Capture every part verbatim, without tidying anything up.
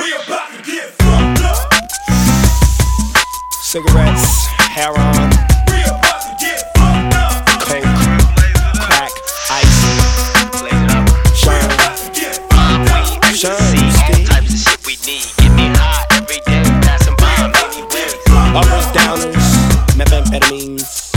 We about to get fucked up. Cigarettes, heroin, We about to get fucked up. coke, crack, ice, sherm, About to get fucked up. sherm, Steve. Types of shit we need. Get me high every day, passing by many ways. Uppers, downers, methamphetamines.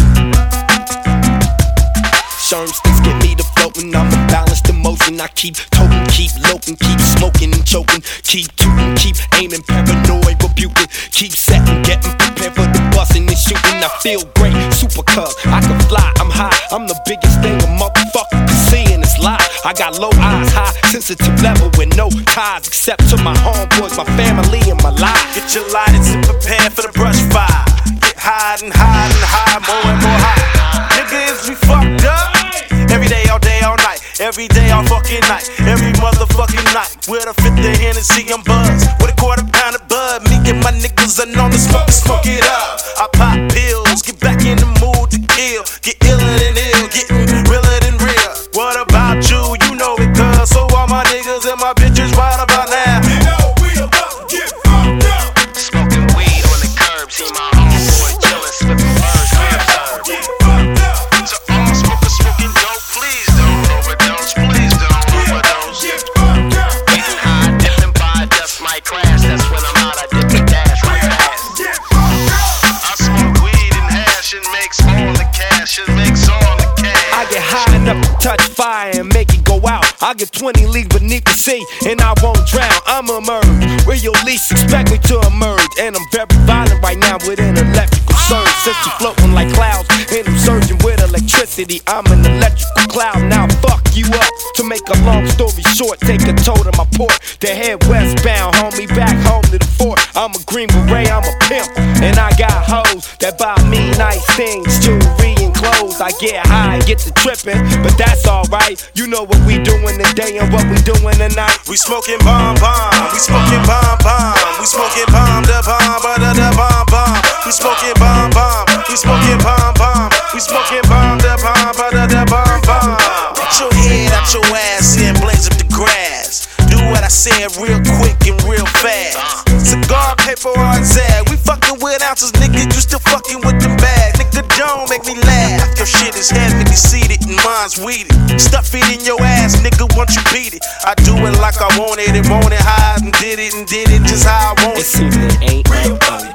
Sherm sticks get me to floating. I'm a balanced emotion. I keep toting, keep loping, keep smoking and choking, keep tooting, keep aiming, paranoid, rebuking, keep setting, getting prepared for the busting and shooting. I feel great, super cub. I can fly, I'm high. I'm the biggest thing a motherfucker can see in this life. I got low eyes, high sensitive level with no ties except to my homeboys, my family, and my life. Get your lighters and prepare for the brush fire. Get high and high and high, more and more high. Nigga, is we fucked up? Every day, all day, all night. Every day, all fucking night. Every motherfucking night. With a fifth of Hennessy, I'm buzzed. With a quarter pound of bud. Me and my niggas are known to smoke, smoke it up. I pop pills, get back in the mood to kill. Get iller than ill, getting realer than real. What about you? You know it, cuz. So all my niggas and my bitches right about now. You know we about to get fucked up. Smoking weed on the curb. See my homeboy chillin', slipping birds, crib serve. Get fucked up. To all smokers smoking dope, please don't overdose. Please don't overdose. Get fucked up. Getting high, dipping by, dust might crash. That's when I'm out, I dip the dash right fast. Get fucked up. I smoke weed and hash, it makes all the cash, it makes all the cash. I get high enough to touch fire and make it go out. I get twenty leagues beneath the sea and I won't drown. I'm emerge where you least expect me to emerge. And I'm very violent right now with an electrical surge. Since you floating like clouds and I'm surging with electricity, I'm an electrical cloud. Now fuck you up. To make a long story short, take a tow to my port. To head westbound, homie, back home to the fort. I'm a green beret, I'm a pimp. And I got hoes that buy me nice things, jewelry and clothes. I get high, get to tripping, but that's alright. You know what we doing today and what we doing tonight. We smoking bomb bomb, we smoking bomb bomb, we smoking bomb the bomb, but the bomb bomb. We smoking bomb bomb, we smoking bomb bomb, we smoking bomb the bomb, but the bomb bomb. Get your head out your ass and blaze up the grass. Do what I said real quick and real fast. Cigar paper on Zag, we fucking with ounces, nigga. You still fucking with them bags, nigga. Don't make me laugh. Your shit is heavily seated and mine's weeded. Stuff it in your ass, nigga. Once you beat it, I do it like I want it and want it high and did it and did it just how I want It it. seems it ain't no